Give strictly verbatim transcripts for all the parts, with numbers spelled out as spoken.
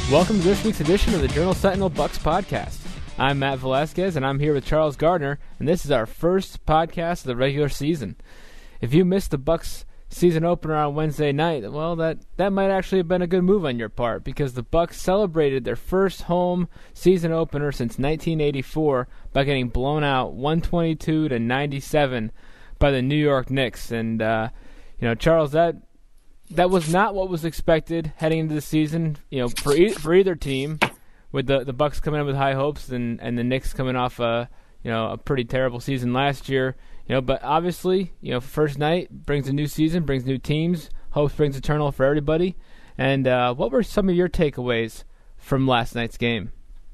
Welcome to this week's edition of the Journal Sentinel Bucks podcast. I'm Matt Velasquez, and I'm here with Charles Gardner, and this is our first podcast of the regular season. If you missed the Bucks season opener on Wednesday night, well, that, that might actually have been a good move on your part, because the Bucks celebrated their first home season opener since nineteen eighty-four by getting blown out one twenty-two to ninety-seven by the New York Knicks. And uh, you know, Charles, that that was not what was expected heading into the season. You know, for e- for either team, with the the Bucks coming in with high hopes and, and the Knicks coming off a you know a pretty terrible season last year. You know, but obviously, you know, first night brings a new season, brings new teams. Hopes brings eternal for everybody. And uh, what were some of your takeaways from last night's game?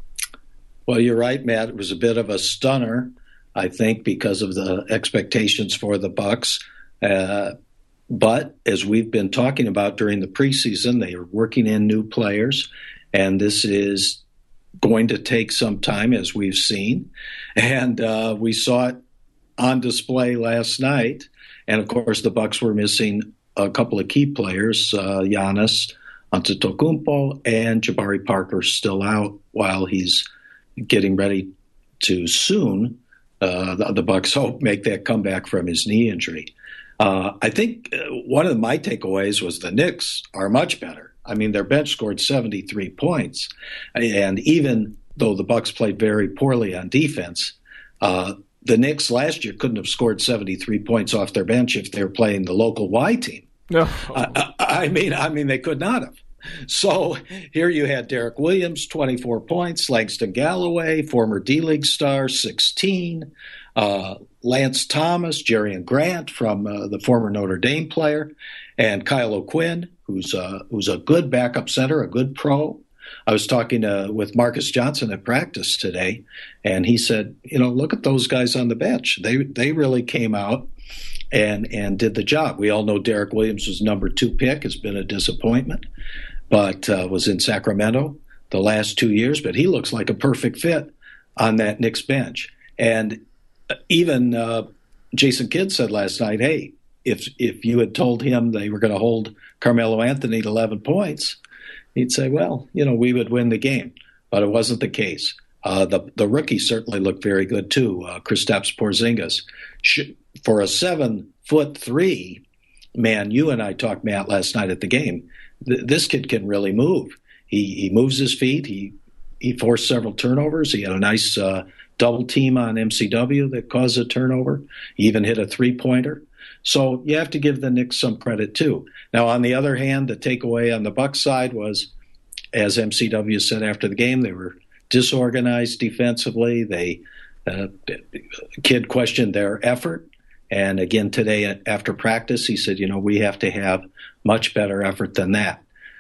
Well, you're right, Matt. It was a bit of a stunner, I think, because of the expectations for the Bucks. Uh, but as we've been talking about during the preseason, they are working in new players, and this is going to take some time, as we've seen. And uh, we saw it on display last night. And, of course, the Bucks were missing a couple of key players, uh, Giannis Antetokounmpo and Jabari Parker still out while he's getting ready to soon, uh, the, the Bucks hope, make that comeback from his knee injury. Uh, I think one of my takeaways was the Knicks are much better. I mean, their bench scored seventy-three points. And even though the Bucks played very poorly on defense, uh, the Knicks last year couldn't have scored seventy-three points off their bench if they were playing the local Y team. No. I, I mean, I mean, they could not have. So here you had Derek Williams, twenty-four points, Langston Galloway, former D-League star, sixteen, uh, Lance Thomas, Jerian Grant from uh, the former Notre Dame player, and Kyle O'Quinn, who's uh, who's a good backup center, a good pro. I was talking uh, with Marcus Johnson at practice today, and he said, you know, look at those guys on the bench. They they really came out and and did the job. We all know Derek Williams was number two pick, has been a disappointment, but uh, was in Sacramento the last two years. But he looks like a perfect fit on that Knicks bench. And even uh, Jason Kidd said last night, hey, if if you had told him they were going to hold Carmelo Anthony to eleven points, he'd say, well, you know, we would win the game. But it wasn't the case. Uh, the the rookie certainly looked very good, too, uh, Kristaps Porzingis. For a seven-foot three, man, you and I talked, Matt, last night at the game. Th- this kid can really move. He he moves his feet. He he forced several turnovers. He had a nice uh, double team on M C W that caused a turnover. He even hit a three-pointer. So you have to give the Knicks some credit, too. Now, on the other hand, the takeaway on the Bucks side was, as M C W said after the game, they were disorganized defensively. They uh, Kidd questioned their effort. And again, today after practice, he said, you know, we have to have much better effort than that.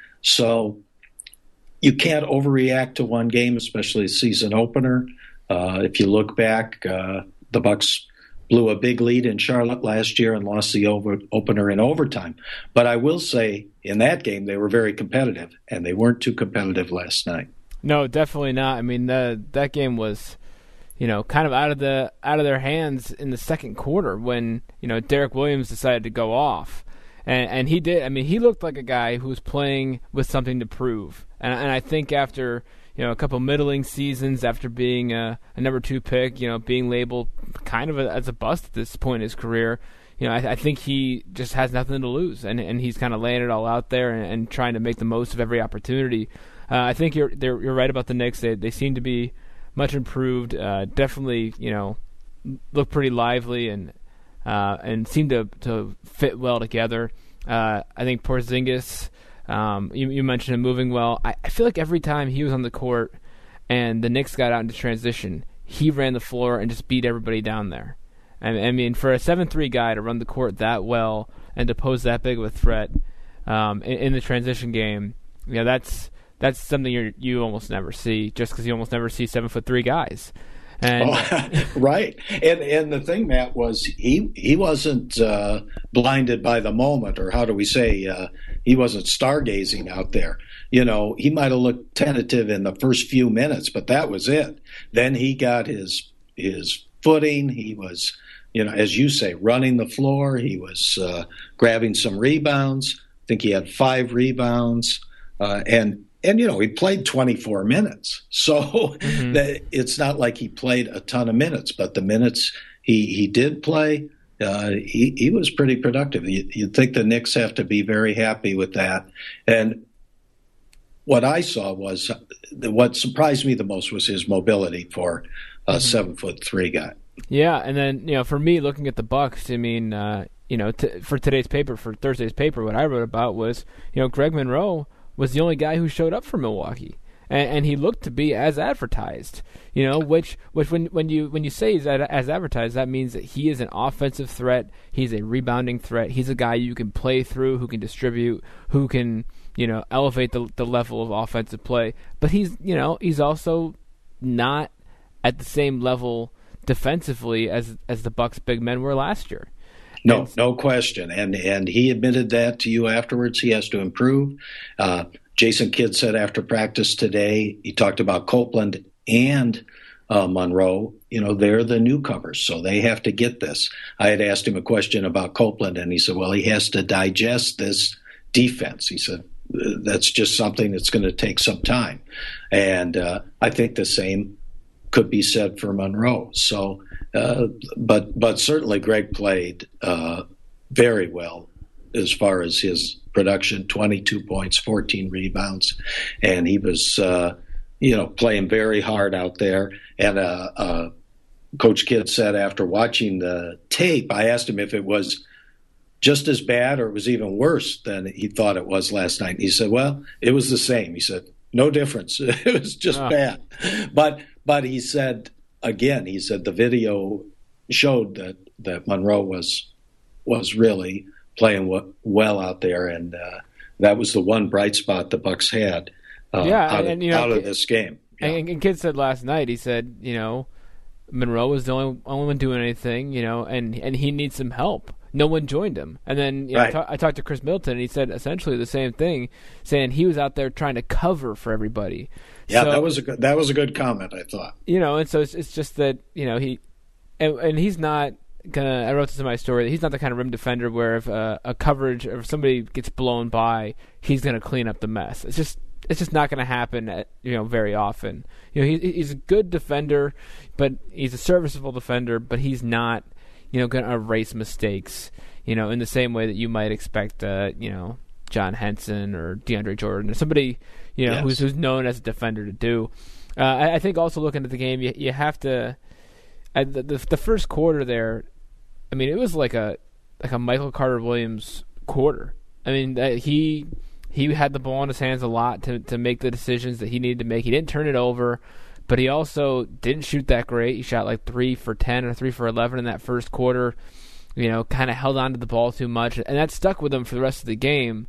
So you can't overreact to one game, especially a season opener. Uh, if you look back, uh, the Bucks blew a big lead in Charlotte last year and lost the over- opener in overtime. But I will say in that game, they were very competitive, and they weren't too competitive last night. No, definitely not. I mean, the, that game was, you know, kind of out of the out of their hands in the second quarter when, you know, Derek Williams decided to go off. And, and he did. I mean, he looked like a guy who was playing with something to prove. And, and I think after, you know, a couple middling seasons, after being a, a number two pick, you know, being labeled kind of a, as a bust at this point in his career, you know, I, I think he just has nothing to lose. And, and he's kind of laying it all out there and, and trying to make the most of every opportunity. Uh, I think you're you're right about the Knicks. They, they seem to be much improved. Uh, definitely, you know, look pretty lively and uh, and seem to, to fit well together. Uh, I think Porzingis, um, you, you mentioned him moving well. I, I feel like every time he was on the court and the Knicks got out into transition, he ran the floor and just beat everybody down there. I, I mean, for a seven three guy to run the court that well and to pose that big of a threat um, in, in the transition game, you know, that's that's something you you almost never see, just because you almost never see seven foot three guys. And oh, right, and and the thing, Matt, was he he wasn't uh, blinded by the moment, or how do we say, uh, he wasn't stargazing out there. You know, he might have looked tentative in the first few minutes, but that was it. Then he got his his footing. He was, you know, as you say, running the floor. He was uh, grabbing some rebounds. I think he had five rebounds, uh, and and you know, he played twenty-four minutes, so mm-hmm. that it's not like he played a ton of minutes, but the minutes he he did play, uh, he he was pretty productive. You, you'd think the Knicks have to be very happy with that. And what I saw was what surprised me the most was his mobility for a mm-hmm. seven foot three guy. Yeah, and then you know, for me, looking at the Bucks, I mean, uh, you know, t- for today's paper, for Thursday's paper, what I wrote about was, you know, Greg Monroe was the only guy who showed up for Milwaukee, and, and he looked to be as advertised. You know, which which when when you when you say he's as advertised, that means that he is an offensive threat. He's a rebounding threat. He's a guy you can play through, who can distribute, who can you know elevate the the level of offensive play. But he's you know he's also not at the same level defensively as as the Bucks big men were last year. No, and, no question. And and he admitted that to you afterwards. He has to improve. Uh, Jason Kidd said after practice today, he talked about Copeland and uh, Monroe. You know, they're the newcomers, so they have to get this. I had asked him a question about Copeland, and he said, well, he has to digest this defense. He said, that's just something that's going to take some time. And uh, I think the same could be said for Monroe. So, uh, but but certainly Greg played uh, very well as far as his production, twenty-two points, fourteen rebounds, and he was, uh, you know, playing very hard out there. And uh, uh, Coach Kidd said after watching the tape, I asked him if it was just as bad or it was even worse than he thought it was last night. And he said, well, it was the same. He said, no difference. It was just oh. bad. But but he said, again, he said the video showed that, that Monroe was was really playing w- well out there, and uh, that was the one bright spot the Bucks had uh, yeah, out, and, of, you know, out of this game. Yeah. And, and Kidd said last night, he said, you know, Monroe was the only, only one doing anything, you know, and, and he needs some help. No one joined him. And then you know, right. I, ta- I talked to Chris Middleton, and he said essentially the same thing, saying he was out there trying to cover for everybody. Yeah, so, that was a good, that was a good comment, I thought. You know, and so it's, it's just that, you know, he and, and he's not gonna. I wrote this in my story. He's not the kind of rim defender where if uh, a coverage, or if somebody gets blown by, he's gonna clean up the mess. It's just it's just not gonna happen. At, you know, very often. You know, he, he's a good defender, but he's a serviceable defender, but he's not, you know, gonna erase mistakes. You know, in the same way that you might expect, uh, you know, John Henson or DeAndre Jordan or somebody, you know, yes. who's who's known as a defender to do. Uh, I, I think also looking at the game, you you have to. Uh, the, the the first quarter there, I mean, it was like a like a Michael Carter Williams quarter. I mean, uh, he he had the ball in his hands a lot to to make the decisions that he needed to make. He didn't turn it over, but he also didn't shoot that great. He shot like three for ten or three for eleven in that first quarter. You know, kind of held on to the ball too much, and that stuck with him for the rest of the game.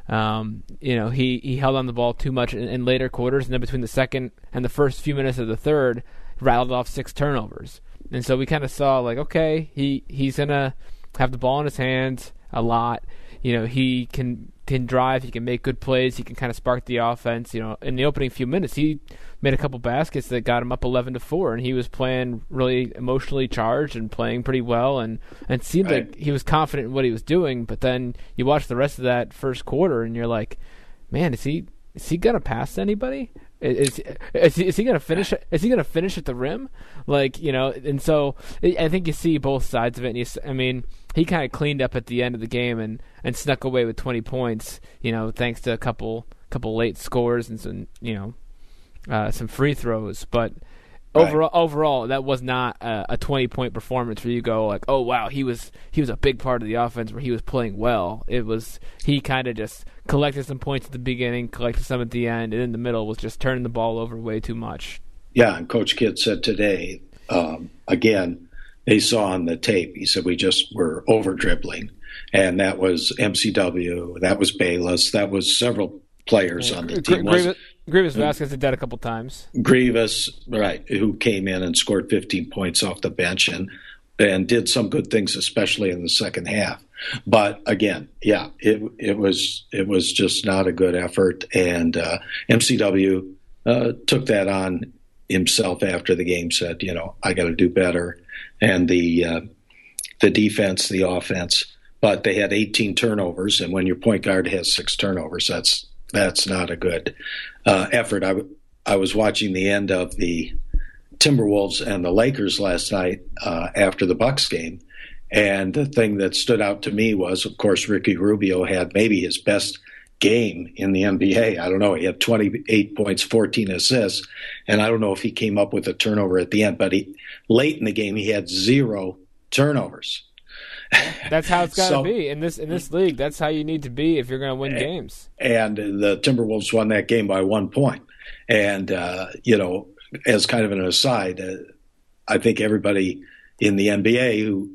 Um, you know, he, he held on the ball too much in, in later quarters, and then between the second and the first few minutes of the third, rattled off six turnovers. And so we kind of saw, like, okay, he, he's going to have the ball in his hands a lot. You know, he can can drive, he can make good plays, he can kind of spark the offense. You know, in the opening few minutes, he made a couple baskets that got him up eleven to four, and he was playing really emotionally charged and playing pretty well, and and seemed right. like he was confident in what he was doing. But then you watch the rest of that first quarter, and you're like, man, is he is he gonna pass anybody? Is is he, is he gonna finish? Is he gonna finish at the rim? Like, you know, and so I think you see both sides of it. And you, I mean, he kind of cleaned up at the end of the game and, and snuck away with twenty points. You know, thanks to a couple couple late scores and some you know uh, some free throws. But right. overall, overall, that was not a, a twenty point performance where you go like, oh wow, he was he was a big part of the offense where he was playing well. It was he kind of just collected some points at the beginning, collected some at the end, and in the middle was just turning the ball over way too much. Yeah, and Coach Kidd said today, um, again, they saw on the tape, he said we just were over-dribbling, and that was M C W, that was Bayless, that was several players yeah, on the team. Grievous, Grievous Vasquez did that a couple times. Grievous, right, who came in and scored fifteen points off the bench and and did some good things, especially in the second half. But again, yeah, it it was it was just not a good effort, and uh, M C W uh, took that on himself after the game. Said, you know, I got to do better, and the uh, the defense, the offense. But they had eighteen turnovers, and when your point guard has six turnovers, that's that's not a good uh, effort. I, I was watching the end of the Timberwolves and the Lakers last night uh, after the Bucks game, and the thing that stood out to me was, of course, Ricky Rubio had maybe his best game in the N B A. I don't know. He had twenty-eight points, fourteen assists, and I don't know if he came up with a turnover at the end, but he late in the game he had zero turnovers. That's how it's got to so, be in this in this league. That's how you need to be if you're going to win and, games. And the Timberwolves won that game by one point. And uh, you know, as kind of an aside, uh, I think everybody in the N B A who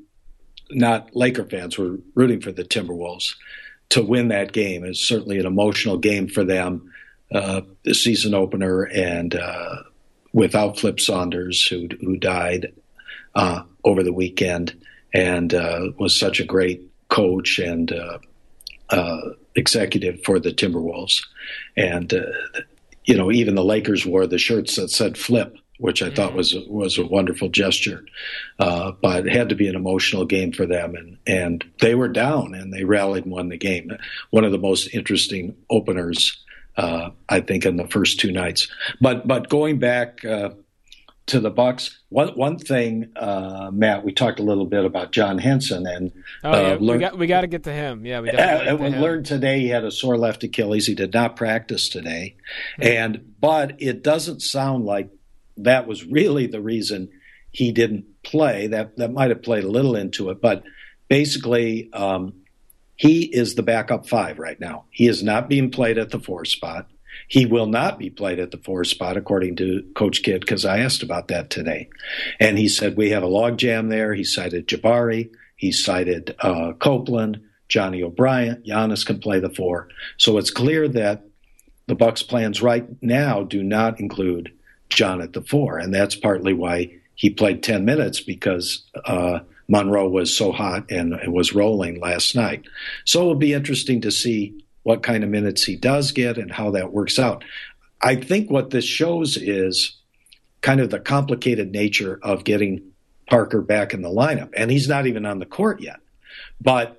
not Laker fans were rooting for the Timberwolves to win that game. Is certainly an emotional game for them. Uh, the season opener, and uh, without Flip Saunders, who who died uh, over the weekend, and uh, was such a great coach and uh, uh, executive for the Timberwolves. And uh, you know, even the Lakers wore the shirts that said "Flip," which I mm. thought was was a wonderful gesture. Uh, but it had to be an emotional game for them, and and they were down, and they rallied and won the game. One of the most interesting openers, uh, I think, in the first two nights. But but going back uh, to the Bucks, one one thing, uh, Matt, we talked a little bit about John Henson, and oh, yeah. uh, learned, we got we got to get to him. Yeah, we uh, we learned today he had a sore left Achilles. He did not practice today, mm-hmm. and but it doesn't sound like that was really the reason he didn't play. That that might have played a little into it, but basically, um, he is the backup five right now. He is not being played at the four spot. He will not be played at the four spot, according to Coach Kidd, because I asked about that today. And he said we have a logjam there. He cited Jabari. He cited uh, Copeland, Johnny O'Bryant. Giannis can play the four. So it's clear that the Bucks' plans right now do not include John at the four, and that's partly why he played ten minutes, because uh, Monroe was so hot and it was rolling last night. So it'll be interesting to see what kind of minutes he does get and how that works out. I think what this shows is kind of the complicated nature of getting Parker back in the lineup, and he's not even on the court yet. But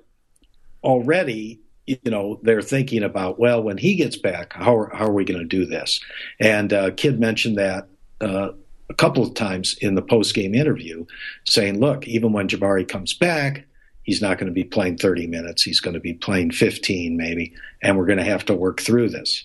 already, you know, they're thinking about, well, when he gets back, how are, how are we going to do this? And uh, Kidd mentioned that uh, a couple of times in the post-game interview, saying, look, even when Jabari comes back, he's not going to be playing thirty minutes. He's going to be playing fifteen maybe, and we're going to have to work through this.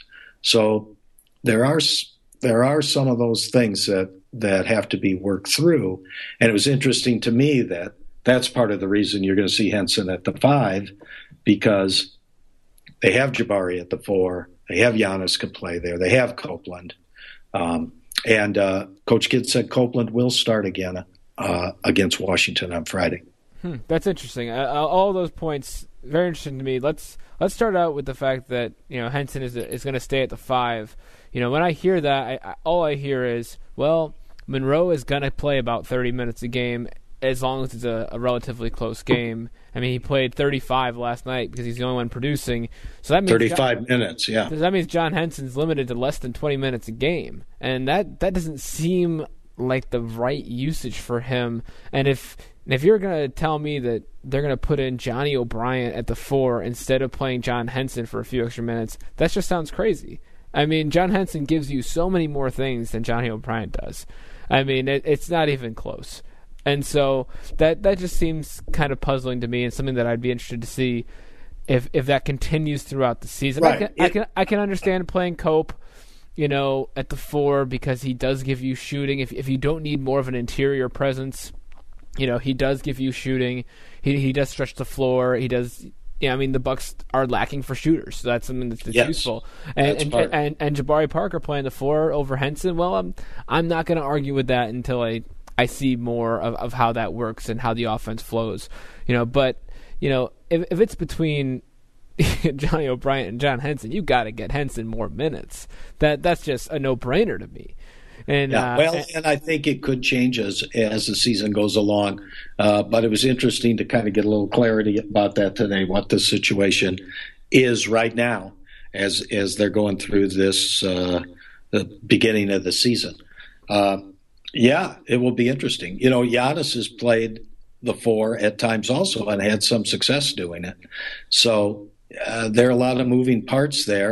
So there are there are some of those things that, that have to be worked through. And it was interesting to me that that's part of the reason you're going to see Henson at the five, because they have Jabari at the four. They have Giannis can play there. They have Copeland. Um, and uh, Coach Kidd said Copeland will start again uh, against Washington on Friday. Hmm, that's interesting. Uh, all those points, very interesting to me. Let's let's start out with the fact that, you know, Henson is is going to stay at the five. You know, when I hear that, I, I, all I hear is, well, Monroe is going to play about thirty minutes a game as long as it's a, a relatively close game. I mean, he played thirty-five last night because he's the only one producing. So that means thirty-five John, minutes, yeah. That means John Henson's limited to less than twenty minutes a game, and that that doesn't seem like the right usage for him. And if if you're going to tell me that they're going to put in Johnny O'Bryant at the four instead of playing John Henson for a few extra minutes, that just sounds crazy. I mean, John Henson gives you so many more things than Johnny O'Bryant does. I mean, it, it's not even close. And so that that just seems kind of puzzling to me, and something that I'd be interested to see if if that continues throughout the season. Right. I can it, I can I can understand playing Cope, you know, at the four, because he does give you shooting. If if you don't need more of an interior presence, you know, he does give you shooting. He he does stretch the floor. He does. Yeah, I mean, the Bucks are lacking for shooters, so that's something that's, that's yes, useful. And and, and and and Jabari Parker playing the four over Henson. Well, I'm I'm not going to argue with that until I. I see more of, of how that works and how the offense flows, you know. But you know, if if it's between Johnny O'Bryant and John Henson, you got to get Henson more minutes. That that's just a no brainer to me. And yeah, uh, well, and, and I think it could change as as the season goes along. Uh, but it was interesting to kind of get a little clarity about that today, what the situation is right now as as they're going through this uh, the beginning of the season. Uh, Yeah, it will be interesting. You know, Giannis has played the four at times also and had some success doing it. So uh, there are a lot of moving parts there.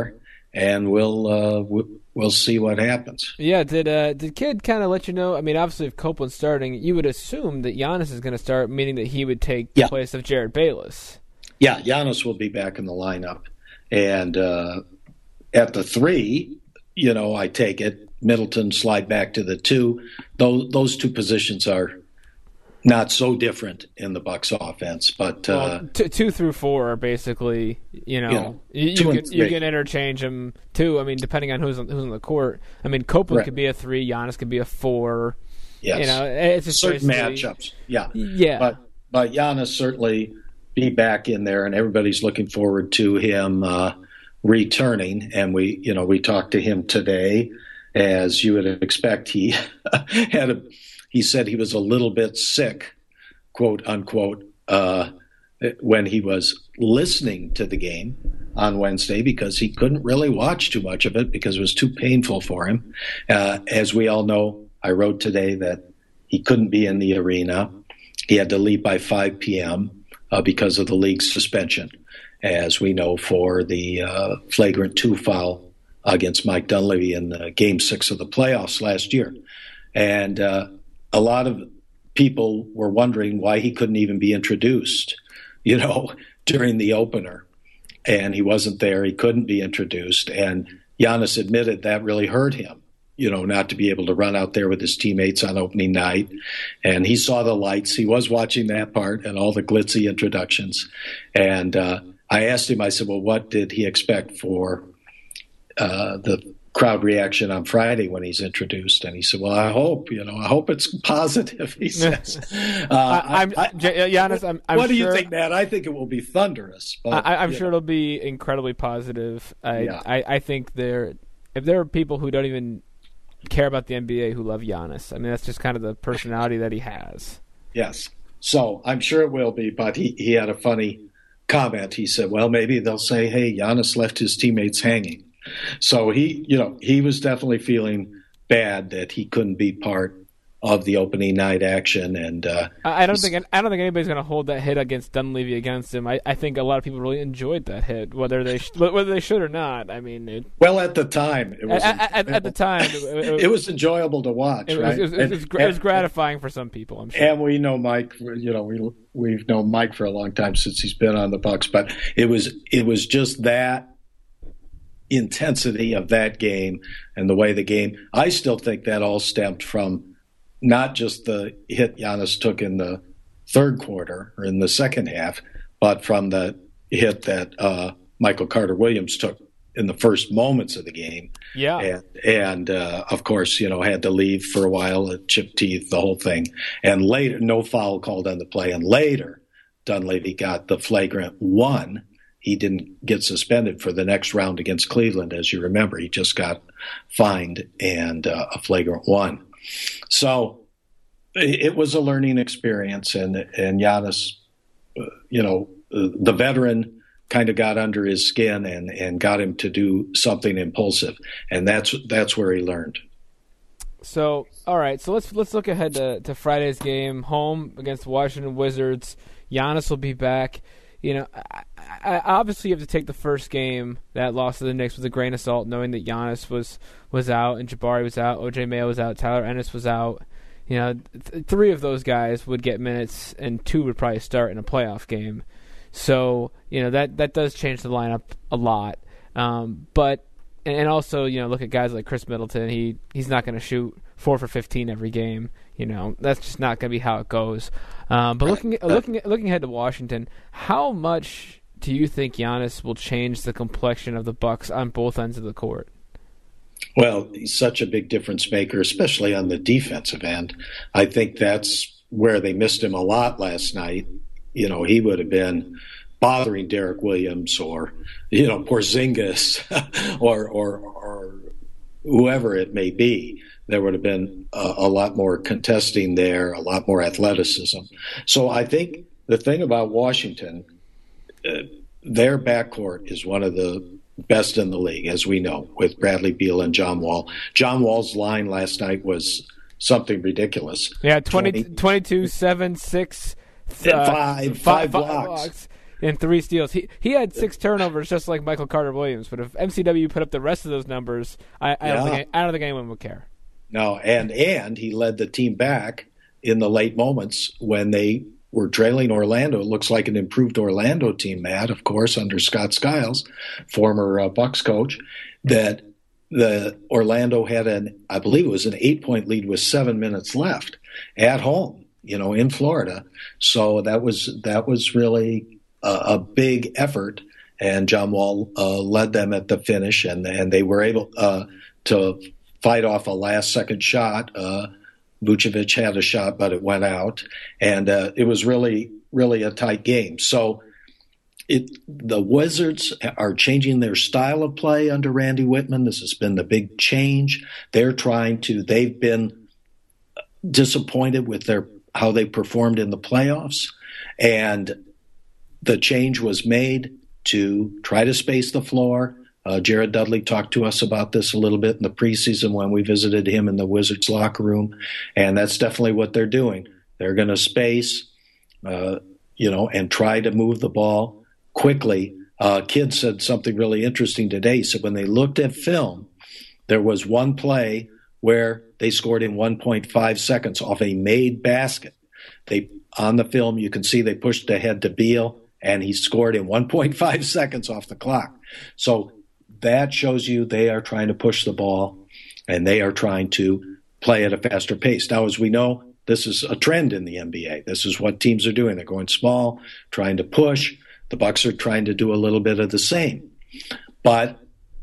and we'll uh, we'll see what happens. Yeah, did uh, did Kidd kind of let you know? I mean, obviously, if Copeland's starting, you would assume that Giannis is going to start, meaning that he would take the yeah. place of Jared Bayless. Yeah, Giannis will be back in the lineup, and uh, at the three, you know, I take it Middleton slide back to the two. Those those two positions are not so different in the Bucks offense, but uh, well, t- two through four are basically, you know, you, know, you, you can you can interchange them too. I mean, depending on who's on, who's on the court. I mean, Copeland right. could be a three, Giannis could be a four. Yes, you know, it's just certain matchups. Yeah, yeah. But but Giannis certainly be back in there, and everybody's looking forward to him uh, returning. And we, you know, we talked to him today, as you would expect. He had a. He said he was a little bit sick, quote unquote, uh, when he was listening to the game on Wednesday because he couldn't really watch too much of it because it was too painful for him. Uh, as we all know, I wrote today that he couldn't be in the arena. He had to leave by five p.m. Uh, because of the league's suspension, as we know, for the uh, flagrant two foul against Mike Dunleavy in the game six of the playoffs last year. And uh, a lot of people were wondering why he couldn't even be introduced, you know, during the opener. And he wasn't there. He couldn't be introduced. And Giannis admitted that really hurt him, you know, not to be able to run out there with his teammates on opening night. And he saw the lights. He was watching that part and all the glitzy introductions. And uh, I asked him, I said, well, what did he expect for uh, the crowd reaction on Friday when he's introduced? And he said, well, I hope, you know, I hope it's positive, he says. Uh, I, I'm, I, Giannis, I'm, I'm what do sure, you think, Matt? I think it will be thunderous. But, I, I'm sure know. it'll be incredibly positive. I, Yeah. I, I think there, if there are people who don't even care about the N B A who love Giannis, I mean, that's just kind of the personality that he has. Yes. So I'm sure it will be, but he, he had a funny comment. He said, well, maybe they'll say, hey, Giannis left his teammates hanging. So he, you know, he was definitely feeling bad that he couldn't be part of the opening night action. And uh, I don't think I don't think anybody's going to hold that hit against Dunleavy against him. I, I think a lot of people really enjoyed that hit, whether they sh- whether they should or not. I mean, it, well, at the time, it was at, at, at the time it, it, it was enjoyable to watch. It, right? it, was, it, was, and, it, was, it was gratifying for some people, I'm sure. And we know Mike. You know, we we've known Mike for a long time since he's been on the Bucks. But it was it was just that intensity of that game and the way the game. I still think that all stemmed from not just the hit Giannis took in the third quarter or in the second half, but from the hit that uh, Michael Carter Williams took in the first moments of the game. Yeah. And, and uh, of course, you know, had to leave for a while, chipped teeth, the whole thing. And later, no foul called on the play. And later, Dunleavy got the flagrant one. He didn't get suspended for the next round against Cleveland, as you remember. He just got fined and uh, a flagrant one. So it was a learning experience, and and Giannis, uh, you know, the veteran kind of got under his skin and, and got him to do something impulsive, and that's that's where he learned. So, all right, so let's let's look ahead to, to Friday's game, home against the Washington Wizards. Giannis will be back. You know, I, I, obviously you have to take the first game, that loss to the Knicks, with a grain of salt, knowing that Giannis was, was out and Jabari was out, O J Mayo was out, Tyler Ennis was out. You know, th- three of those guys would get minutes, and two would probably start in a playoff game. So, you know, that, that does change the lineup a lot. Um, but and also, you know, look at guys like Chris Middleton. He he's not going to shoot four for fifteen every game. You know, that's just not going to be how it goes. Um, but looking at, looking at, looking ahead to Washington, how much do you think Giannis will change the complexion of the Bucks on both ends of the court? Well, he's such a big difference maker, especially on the defensive end. I think that's where they missed him a lot last night. You know, he would have been bothering Derek Williams or, you know, Porzingis or, or, or whoever it may be. There would have been a, a lot more contesting there, a lot more athleticism. So I think the thing about Washington, uh, their backcourt is one of the best in the league, as we know, with Bradley Beal and John Wall. John Wall's line last night was something ridiculous. Yeah, twenty, twenty, twenty-two, seven, six, uh, five, five, five blocks. blocks. and three steals. He he had six turnovers, just like Michael Carter Williams. But if M C W put up the rest of those numbers, I, I, yeah. don't, think, I don't think anyone would care. No, and and he led the team back in the late moments when they were trailing Orlando. It looks like an improved Orlando team, Matt, of course, under Scott Skiles, former uh, Bucks coach, that the Orlando had an, I believe it was an eight-point lead with seven minutes left at home, you know, in Florida. So that was that was really a, a big effort, and John Wall uh, led them at the finish, and and they were able uh, to fight off a last-second shot. Uh, Vucevic had a shot, but it went out, and uh, it was really, really a tight game. So it, the Wizards are changing their style of play under Randy Whitman. This has been the big change. They're trying to, they've been disappointed with their how they performed in the playoffs, and the change was made to try to space the floor. Uh, Jared Dudley talked to us about this a little bit in the preseason when we visited him in the Wizards locker room, and that's definitely what they're doing. They're going to space, uh, you know, and try to move the ball quickly. Uh, Kidd said something really interesting today. He said when they looked at film, there was one play where they scored in one point five seconds off a made basket. They on the film, you can see they pushed ahead to Beal, and he scored in one point five seconds off the clock. So that shows you they are trying to push the ball, and they are trying to play at a faster pace. Now, as we know, this is a trend in the N B A. This is what teams are doing. They're going small, trying to push. The Bucks are trying to do a little bit of the same. But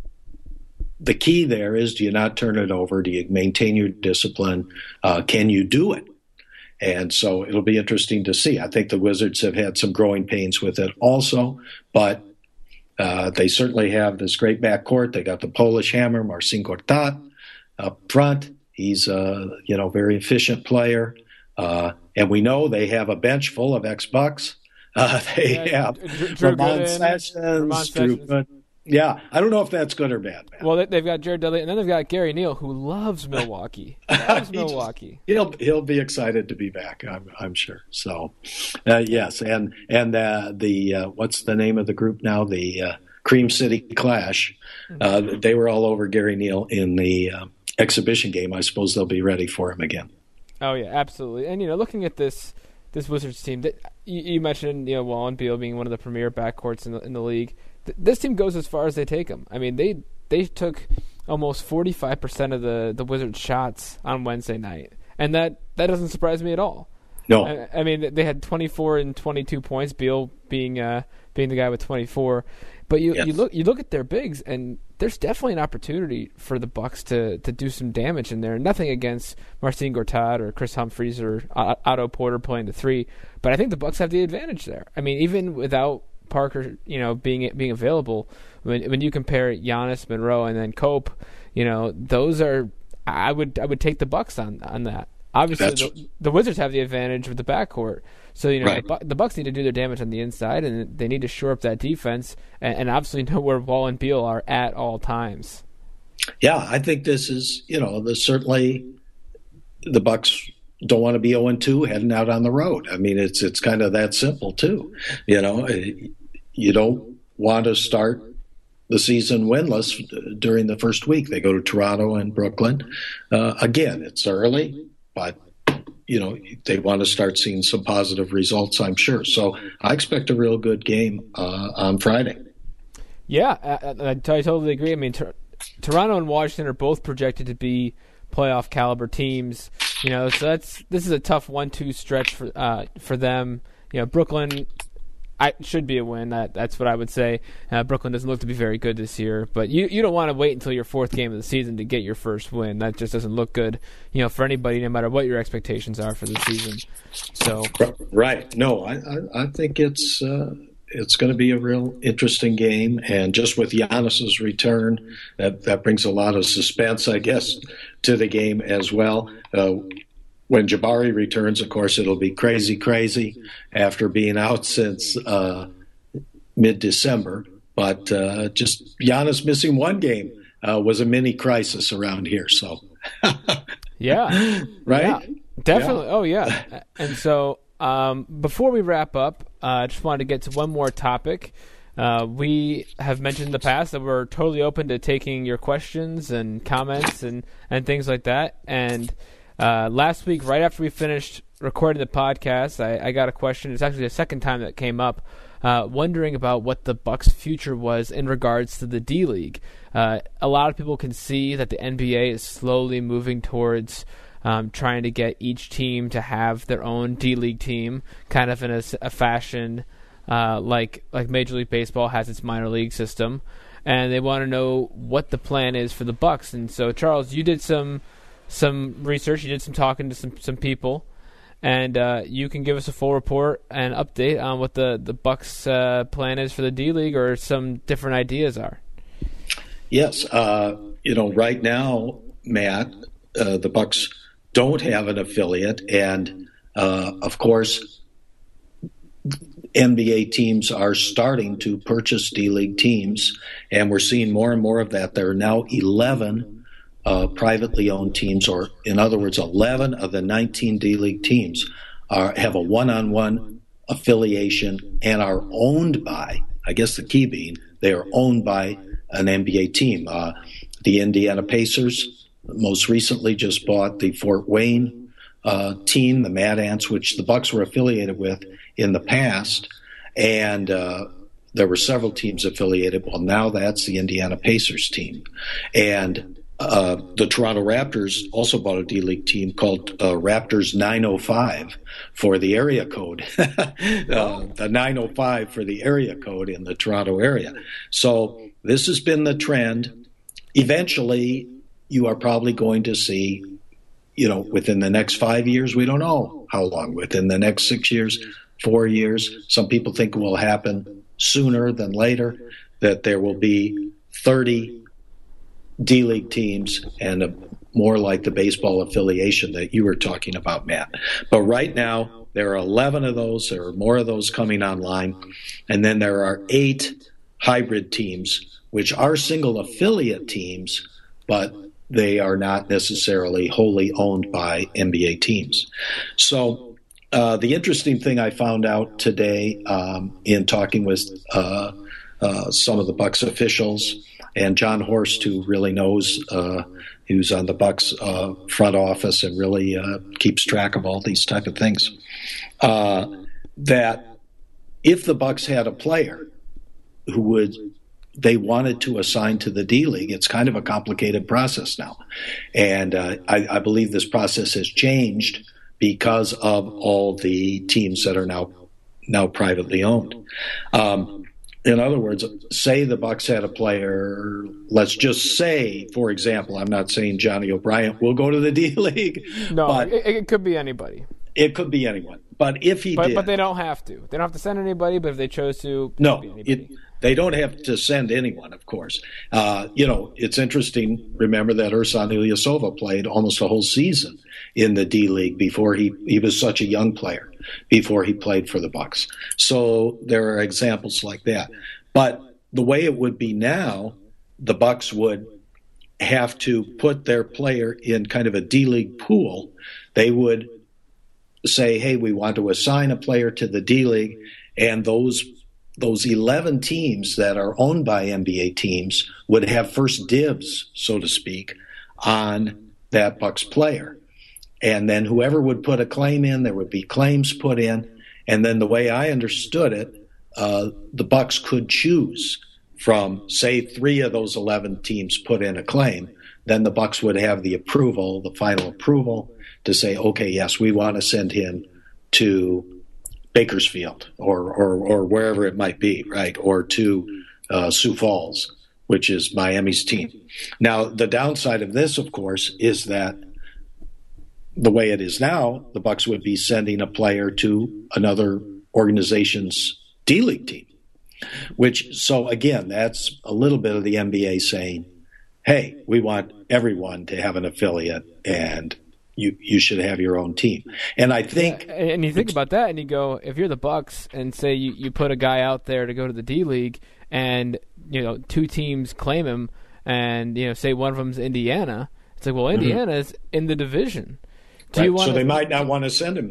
the key there is, do you not turn it over? Do you maintain your discipline? Uh, can you do it? And so it'll be interesting to see. I think the Wizards have had some growing pains with it also, but Uh, they certainly have this great backcourt. They got the Polish hammer, Marcin Gortat, up front. He's a you know very efficient player, uh, and we know they have a bench full of ex-Bucks. Uh, they yeah, have Drew Ramon Sessions, Drew Gooden. Yeah, I don't know if that's good or bad, man. Well, they've got Jared Dudley, and then they've got Gary Neal, who loves Milwaukee. Loves he Milwaukee. Just, he'll he'll be excited to be back. I'm I'm sure. So, uh, yes, and and uh, the uh, what's the name of the group now? The uh, Cream City Clash. Uh, they were all over Gary Neal in the uh, exhibition game. I suppose they'll be ready for him again. Oh yeah, absolutely. And you know, looking at this this Wizards team, that you, you mentioned, you know, Wall and Beal being one of the premier backcourts in the in the league. This team goes as far as they take them. I mean, they they took almost forty-five percent of the, the Wizards' shots on Wednesday night. And that, that doesn't surprise me at all. No. I, I mean, they had twenty-four and twenty-two points, Beal being uh, being the guy with twenty-four. But you, yes. you look you look at their bigs, and there's definitely an opportunity for the Bucks to, to do some damage in there. Nothing against Marcin Gortat or Chris Humphries or Otto Porter playing the three, but I think the Bucks have the advantage there. I mean, even without Parker, you know, being being available, when when you compare Giannis, Monroe, and then Cope, you know, those are I would I would take the Bucks on on that. Obviously, the, the Wizards have the advantage with the backcourt, so you know right. the, the Bucks need to do their damage on the inside, and they need to shore up that defense, and, and obviously know where Wall and Beal are at all times. Yeah, I think this is you know the, certainly the Bucks don't want to be oh and two heading out on the road. I mean, it's it's kind of that simple too. You know, you don't want to start the season winless during the first week. They go to Toronto and Brooklyn. Uh, again, it's early, but you know they want to start seeing some positive results, I'm sure. So I expect a real good game uh, on Friday. Yeah, I, I, I totally agree. I mean, Tor- Toronto and Washington are both projected to be playoff caliber teams. You know, so that's this is a tough one two stretch for uh, for them. You know, Brooklyn I should be a win. That that's what I would say. Uh, Brooklyn doesn't look to be very good this year, but you you don't want to wait until your fourth game of the season to get your first win. That just doesn't look good, you know, for anybody, no matter what your expectations are for the season. So right, no, I I, I think it's. Uh... It's going to be a real interesting game, and just with Giannis's return, that, that brings a lot of suspense, I guess, to the game as well. Uh, when Jabari returns, of course, it'll be crazy, crazy after being out since uh, mid-December. But uh, just Giannis missing one game uh, was a mini crisis around here. So, yeah, right, yeah, definitely. Yeah. Oh, yeah, and so. Um, before we wrap up, I uh, just wanted to get to one more topic. Uh, we have mentioned in the past that we're totally open to taking your questions and comments and, and things like that. And uh, last week, right after we finished recording the podcast, I, I got a question. It's actually the second time that came up, uh, wondering about what the Bucks' future was in regards to the D-League. Uh, a lot of people can see that the N B A is slowly moving towards um, trying to get each team to have their own D-League team, kind of in a, a fashion uh, like like Major League Baseball has its minor league system. And they want to know what the plan is for the Bucks. And so, Charles, you did some some research. You did some talking to some, some people. And uh, you can give us a full report and update on what the, the Bucks' uh, plan is for the D-League or some different ideas are. Yes. Uh, you know, right now, Matt, uh, the Bucks don't have an affiliate. And, uh, of course, N B A teams are starting to purchase D-League teams, and we're seeing more and more of that. There are now eleven Uh, privately owned teams, or in other words, eleven of the nineteen D-League teams are, have a one-on-one affiliation and are owned by, I guess the key being, they are owned by an N B A team. Uh, the Indiana Pacers most recently just bought the Fort Wayne uh, team, the Mad Ants, which the Bucks were affiliated with in the past, and uh, there were several teams affiliated. Well, now that's the Indiana Pacers team. And Uh, the Toronto Raptors also bought a D-League team called uh, Raptors nine oh five for the area code. uh, the nine oh five for the area code in the Toronto area. So this has been the trend. Eventually, you are probably going to see, you know, within the next five years, we don't know how long, within the next six years, four years, some people think it will happen sooner than later, that there will be thirty D-League teams and a, more like the baseball affiliation that you were talking about, Matt. But right now, there are eleven of those. There are more of those coming online. And then there are eight hybrid teams, which are single affiliate teams, but they are not necessarily wholly owned by N B A teams. So uh, the interesting thing I found out today um, in talking with uh, uh, some of the Bucks officials, and John Horst, who really knows, uh, who's on the Bucks uh, front office and really uh, keeps track of all these type of things, uh, that if the Bucks had a player who would they wanted to assign to the D-League, it's kind of a complicated process now. And uh, I, I believe this process has changed because of all the teams that are now now privately owned. Um, In other words, say the Bucks had a player, let's just say, for example, I'm not saying Johnny O'Brien will go to the D-League. No, but it, it could be anybody. It could be anyone. But if he but, did. But they don't have to. They don't have to send anybody, but if they chose to, it no, could be anybody. It, they don't have to send anyone, of course. Uh, you know, it's interesting, remember that Ersan Ilyasova played almost a whole season in the D-League before he, he was such a young player, before he played for the Bucks. So there are examples like that. But the way it would be now, the Bucks would have to put their player in kind of a D-League pool. They would say, hey, we want to assign a player to the D-League, and those those eleven teams that are owned by N B A teams would have first dibs, so to speak, on that Bucks player. And then whoever would put a claim in, there would be claims put in. And then the way I understood it, uh, the Bucks could choose from, say, three of those eleven teams put in a claim. Then the Bucks would have the approval, the final approval, to say, okay, yes, we want to send him to Bakersfield or, or, or wherever it might be, right, or to uh, Sioux Falls, which is Miami's team. Now, the downside of this, of course, is that the way it is now, the Bucks would be sending a player to another organization's D-League team, which, so again, that's a little bit of the N B A saying, hey, we want everyone to have an affiliate and you you should have your own team. And I think yeah, and you think about that and you go, if you're the Bucks and say you, you put a guy out there to go to the D-League and, you know, two teams claim him and, you know, say one of them's Indiana, it's like, well, Indiana's mm-hmm. in the division. Do right. you want so they might not want to send him there.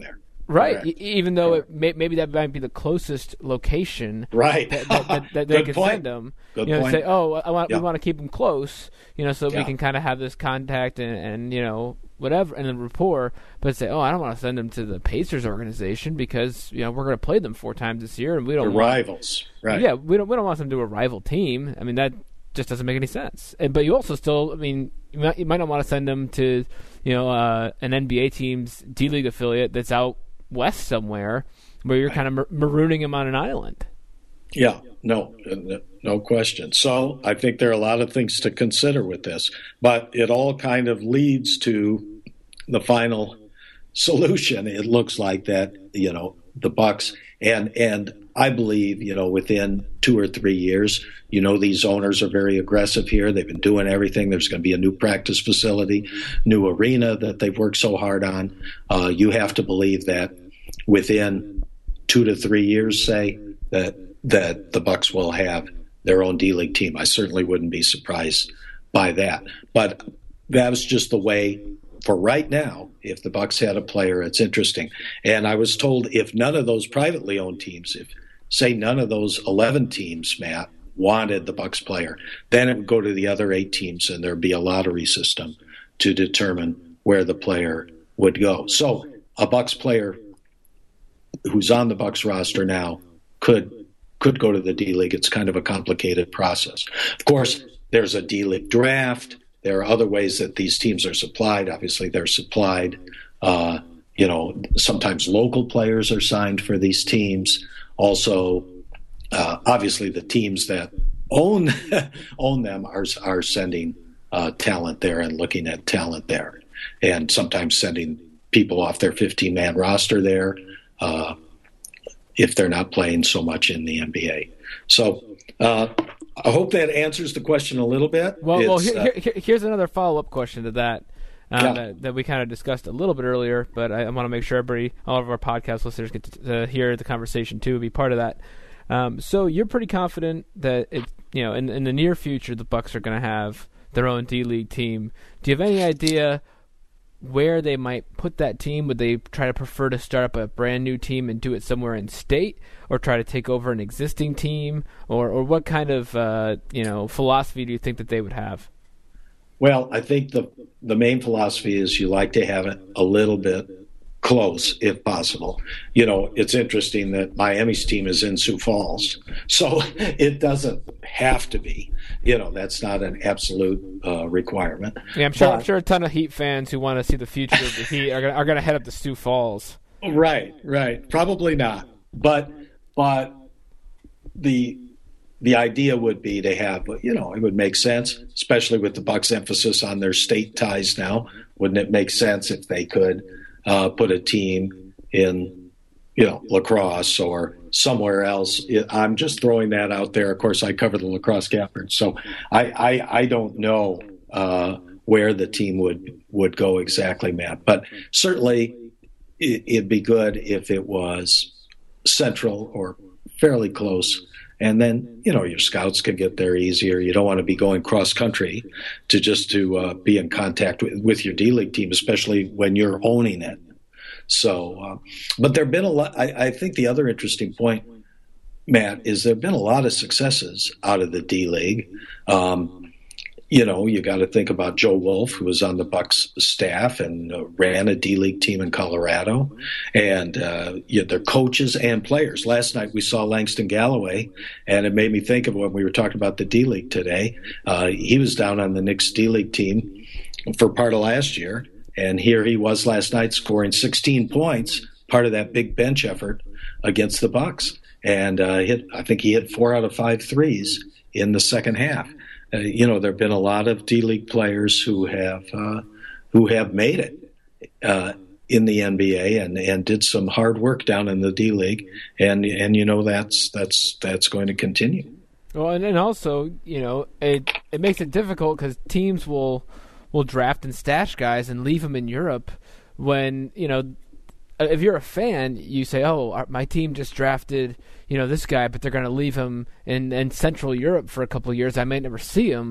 Right, e- even though it may, maybe that might be the closest location, right, that, that, that, that they Good could point. send them. Good you know, point. say, oh, I want, Yeah. we want to keep them close, you know, so Yeah. we can kind of have this contact and, and you know whatever, and then rapport. But say, oh, I don't want to send them to the Pacers organization because you know we're going to play them four times this year, and we don't They're want, rivals, right? Yeah, we don't we don't want them to a rival team. I mean that just doesn't make any sense. And but you also still, I mean, you might, you might not want to send them to you know uh, an N B A team's D League affiliate that's out west somewhere, where you're kind of mar- marooning him on an island. Yeah, no, no question. So I think there are a lot of things to consider with this, but it all kind of leads to the final solution. It looks like that, you know, the Bucks and and I believe, you know, within two or three years, you know, these owners are very aggressive here. They've been doing everything. There's going to be a new practice facility, new arena that they've worked so hard on. Uh, you have to believe that within two to three years, say, that that the Bucks will have their own D-League team. I certainly wouldn't be surprised by that. But that was just the way for right now. If the Bucks had a player, it's interesting. And I was told if none of those privately owned teams, if say none of those eleven teams, Matt, wanted the Bucks player, then it would go to the other eight teams and there'd be a lottery system to determine where the player would go. So a Bucks player who's on the Bucks roster now could could go to the D-League. It's kind of a complicated process. Of course, there's a D-League draft. There are other ways that these teams are supplied. Obviously, they're supplied. Uh, you know, sometimes local players are signed for these teams. Also, uh, obviously, the teams that own own them are are sending uh, talent there and looking at talent there, and sometimes sending people off their fifteen-man roster there uh, if they're not playing so much in the N B A. So. Uh, I hope that answers the question a little bit. Well, well here, uh, here, here's another follow-up question to that, um, yeah. that that we kind of discussed a little bit earlier, but I, I want to make sure everybody, all of our podcast listeners get to uh, hear the conversation too, be part of that. Um, so you're pretty confident that it, you know, in, in the near future, the Bucks are going to have their own D-League team. Do you have any idea where they might put that team? Would they try to prefer to start up a brand new team and do it somewhere in state, or try to take over an existing team, or, or what kind of uh, you know philosophy do you think that they would have? Well, I think the the main philosophy is you like to have it a little bit close if possible. You know, it's interesting that Miami's team is in Sioux Falls, so it doesn't have to be. You know, that's not an absolute uh, requirement. Yeah, I'm sure. But, I'm sure a ton of Heat fans who want to see the future of the Heat are going are going to head up to Sioux Falls. Right, right. Probably not. But but the the idea would be to have, you know, it would make sense, especially with the Bucks' emphasis on their state ties now. Wouldn't it make sense if they could uh, put a team in, you know, La Crosse or somewhere else? I'm just throwing that out there. Of course, I cover the La Crosse Gaffers, so I, I, I don't know uh, where the team would, would go exactly, Matt. But certainly it, it'd be good if it was central or fairly close. And then, you know, your scouts can get there easier. You don't want to be going cross country to just to uh, be in contact with, with your D-League team, especially when you're owning it. So, uh, but there have been a lot. I, I think the other interesting point, Matt, is there have been a lot of successes out of the D-League. Um, you know, you got to think about Joe Wolf, who was on the Bucks staff and uh, ran a D-League team in Colorado, and uh, you know, their coaches and players. Last night we saw Langston Galloway, and it made me think of when we were talking about the D-League today. Uh, he was down on the Knicks D-League team for part of last year, and here he was last night scoring sixteen points, part of that big bench effort against the Bucks, and uh, hit. I think he hit four out of five threes in the second half. Uh, you know, there have been a lot of D-League players who have uh, who have made it uh, in the N B A and, and did some hard work down in the D-League, and and you know that's that's that's going to continue. Well, and then also, you know, it it makes it difficult because teams will will draft and stash guys and leave them in Europe when, you know, if you're a fan, you say, oh, our, my team just drafted, you know, this guy, but they're going to leave him in, in Central Europe for a couple of years. I may never see him.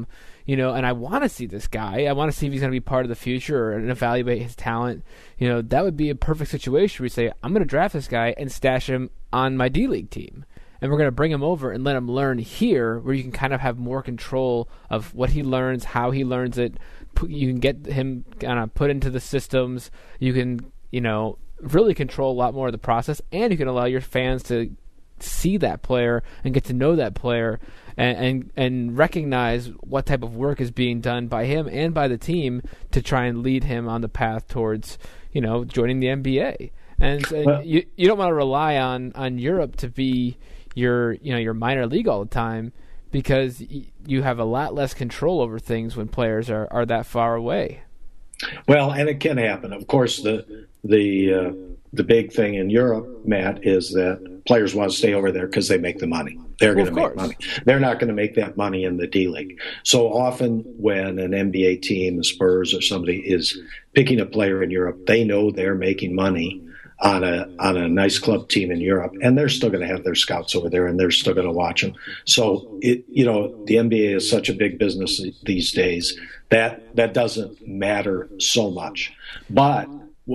you know, and I want to see this guy. I want to see if he's going to be part of the future and evaluate his talent. You know, that would be a perfect situation where we say, I'm going to draft this guy and stash him on my D-League team. And we're going to bring him over and let him learn here, where you can kind of have more control of what he learns, how he learns it. You can get him kind of put into the systems. You can, you know, really control a lot more of the process, and you can allow your fans to see that player and get to know that player and, and and recognize what type of work is being done by him and by the team to try and lead him on the path towards, you know, joining the N B A. And, and well, you you don't want to rely on, on Europe to be your you know your minor league all the time, because y- you have a lot less control over things when players are, are that far away. Well, and it can happen. Of course, the the uh, the big thing in Europe, Matt, is that players want to stay over there because they make the money. They're well, going to make money. They're not going to make that money in the D-League. So often when an N B A team, the Spurs or somebody, is picking a player in Europe, they know they're making money on a on a nice club team in Europe, and they're still going to have their scouts over there, and they're still going to watch them. So, it, you know, the N B A is such a big business these days that that doesn't matter so much. But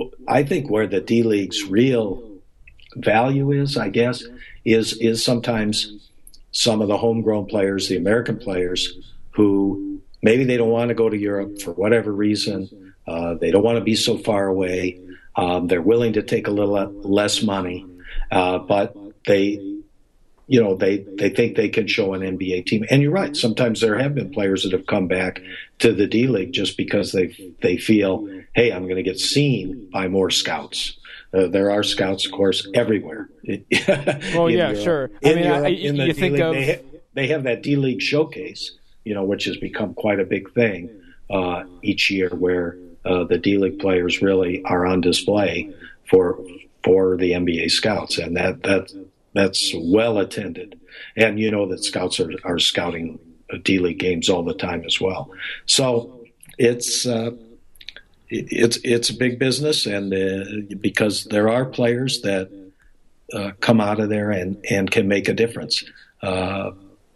I think where the D-League's real value is, I guess, is is sometimes some of the homegrown players, the American players, who maybe they don't want to go to Europe for whatever reason. Uh, they don't want to be so far away. Um, they're willing to take a little less money, uh, but they, you know, they, they think they can show an N B A team. And you're right. Sometimes there have been players that have come back to the D-League just because they they feel, hey, I'm going to get seen by more scouts. Uh, there are scouts, of course, everywhere. Well, yeah, Europe. sure. In I mean, Europe, I, in the you think D-League, of they, ha- they have that D-League showcase, you know, which has become quite a big thing uh, each year, where Uh, the D-League players really are on display for for the N B A scouts, and that that that's well attended. And you know that scouts are, are scouting D-League games all the time as well. So it's uh, it's it's a big business, and uh, because there are players that uh, come out of there and, and can make a difference. Uh,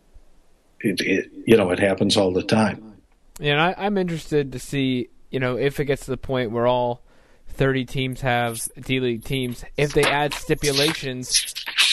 it, it, you know, it happens all the time. Yeah, and I, I'm interested to see, you know, if it gets to the point where all thirty teams have D-League teams, if they add stipulations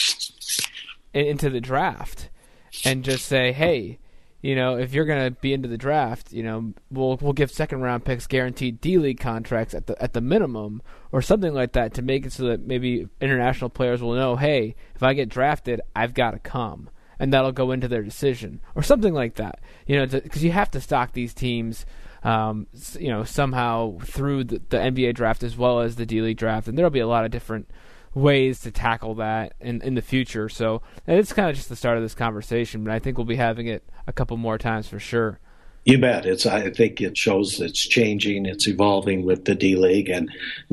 into the draft and just say, hey, you know, if you're going to be into the draft, you know, we'll we'll give second round picks guaranteed D-League contracts at the at the minimum, or something like that, to make it so that maybe international players will know, hey, if I get drafted, I've got to come, and that'll go into their decision, or something like that. You know, because you have to stock these teams, Um, you know, somehow through the, the N B A draft as well as the D-League draft, and there'll be a lot of different ways to tackle that in, in the future. So, and it's kind of just the start of this conversation, but I think we'll be having it a couple more times for sure. You bet. It's. I think it shows it's changing, it's evolving with the D-League, and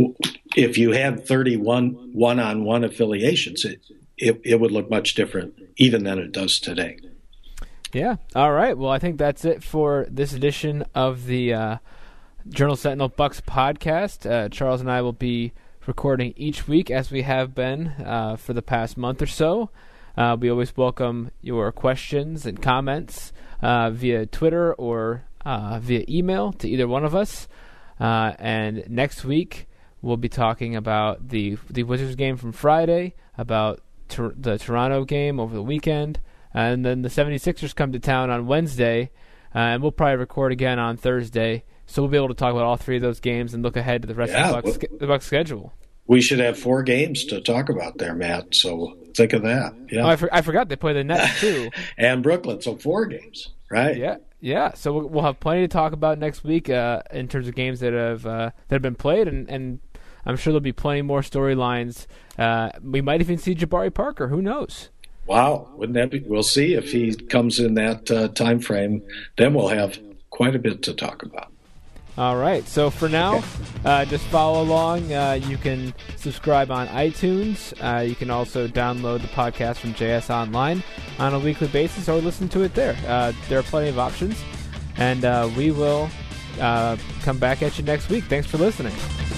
if you had thirty-one one-on-one affiliations, it, it, it would look much different even than it does today. Yeah. All right. Well, I think that's it for this edition of the uh, Journal Sentinel Bucks podcast. Uh, Charles and I will be recording each week, as we have been uh, for the past month or so. Uh, we always welcome your questions and comments uh, via Twitter or uh, via email to either one of us. Uh, and next week, we'll be talking about the the Wizards game from Friday, about tor- the Toronto game over the weekend, and then the seventy-sixers come to town on Wednesday, uh, and we'll probably record again on Thursday. So we'll be able to talk about all three of those games and look ahead to the rest yeah, of the Bucks, well, the Bucks schedule. We should have four games to talk about there, Matt. So think of that. Yeah. Oh, I, for, I forgot they play the Nets too. And Brooklyn, so four games, right? Yeah, yeah. So we'll, we'll have plenty to talk about next week uh, in terms of games that have uh, that have been played, and, and I'm sure there'll be plenty more storylines. Uh, we might even see Jabari Parker. Who knows? Wow, wouldn't that be? We'll see if he comes in that uh, time frame. Then we'll have quite a bit to talk about. All right. So for now, uh, just follow along. Uh, you can subscribe on iTunes. Uh, you can also download the podcast from J S Online on a weekly basis, or listen to it there. Uh, there are plenty of options, and uh, we will uh, come back at you next week. Thanks for listening.